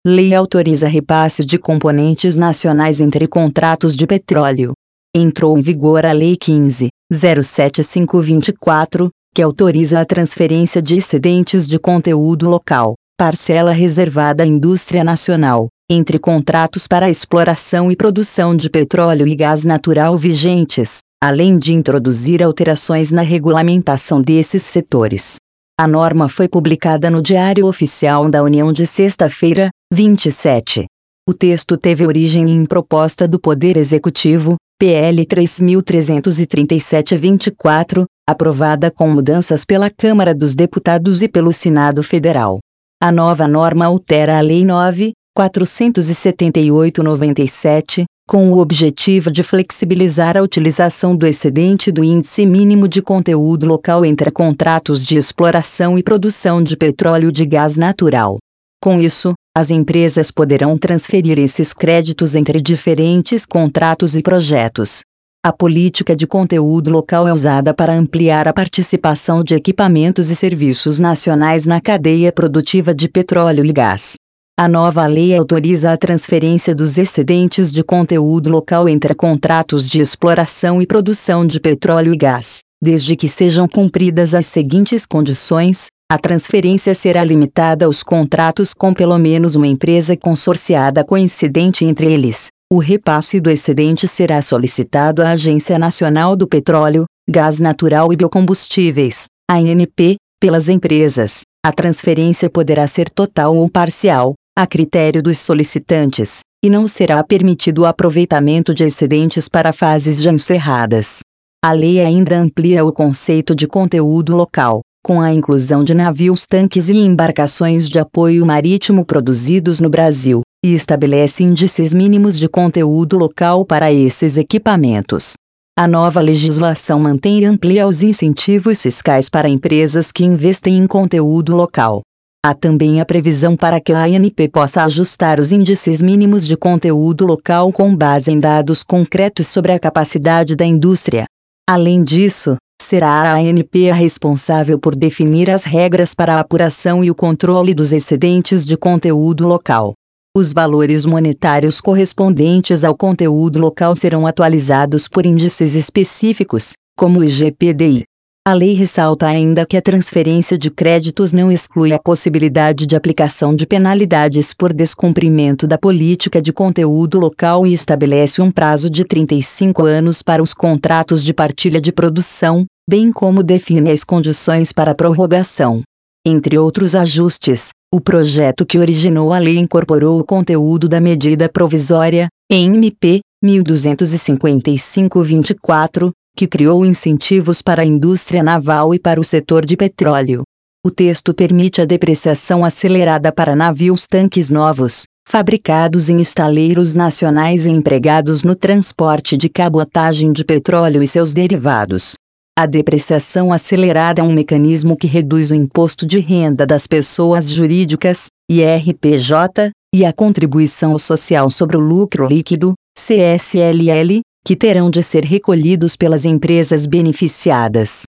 Lei autoriza repasse de componentes nacionais entre contratos de petróleo. Entrou em vigor a Lei 15.075/24, que autoriza a transferência de excedentes de conteúdo local, parcela reservada à indústria nacional, entre contratos para exploração e produção de petróleo e gás natural vigentes, além de introduzir alterações na regulamentação desses setores. A norma foi publicada no Diário Oficial da União de sexta-feira, 27. O texto teve origem em proposta do Poder Executivo, PL 3.337/24, aprovada com mudanças pela Câmara dos Deputados e pelo Senado Federal. A nova norma altera a Lei 9.478/97, com o objetivo de flexibilizar a utilização do excedente do índice mínimo de conteúdo local entre contratos de exploração e produção de petróleo e de gás natural. Com isso, as empresas poderão transferir esses créditos entre diferentes contratos e projetos. A política de conteúdo local é usada para ampliar a participação de equipamentos e serviços nacionais na cadeia produtiva de petróleo e gás. A nova lei autoriza a transferência dos excedentes de conteúdo local entre contratos de exploração e produção de petróleo e gás, desde que sejam cumpridas as seguintes condições. A transferência será limitada aos contratos com pelo menos uma empresa consorciada coincidente entre eles. O repasse do excedente será solicitado à Agência Nacional do Petróleo, Gás Natural e Biocombustíveis, ANP, pelas empresas. A transferência poderá ser total ou parcial, a critério dos solicitantes, e não será permitido o aproveitamento de excedentes para fases já encerradas. A lei ainda amplia o conceito de conteúdo local, com a inclusão de navios tanques e embarcações de apoio marítimo produzidos no Brasil, e estabelece índices mínimos de conteúdo local para esses equipamentos. A nova legislação mantém e amplia os incentivos fiscais para empresas que investem em conteúdo local. Há também a previsão para que a ANP possa ajustar os índices mínimos de conteúdo local com base em dados concretos sobre a capacidade da indústria. Além disso, será a ANP a responsável por definir as regras para a apuração e o controle dos excedentes de conteúdo local. Os valores monetários correspondentes ao conteúdo local serão atualizados por índices específicos, como o IGPDI. A lei ressalta ainda que a transferência de créditos não exclui a possibilidade de aplicação de penalidades por descumprimento da política de conteúdo local e estabelece um prazo de 35 anos para os contratos de partilha de produção, bem como define as condições para a prorrogação. Entre outros ajustes, o projeto que originou a lei incorporou o conteúdo da medida provisória, MP 1255/24, que criou incentivos para a indústria naval e para o setor de petróleo. O texto permite a depreciação acelerada para navios-tanques novos, fabricados em estaleiros nacionais e empregados no transporte de cabotagem de petróleo e seus derivados. A depreciação acelerada é um mecanismo que reduz o imposto de renda das pessoas jurídicas, IRPJ, e a contribuição social sobre o lucro líquido, CSLL, que terão de ser recolhidos pelas empresas beneficiadas.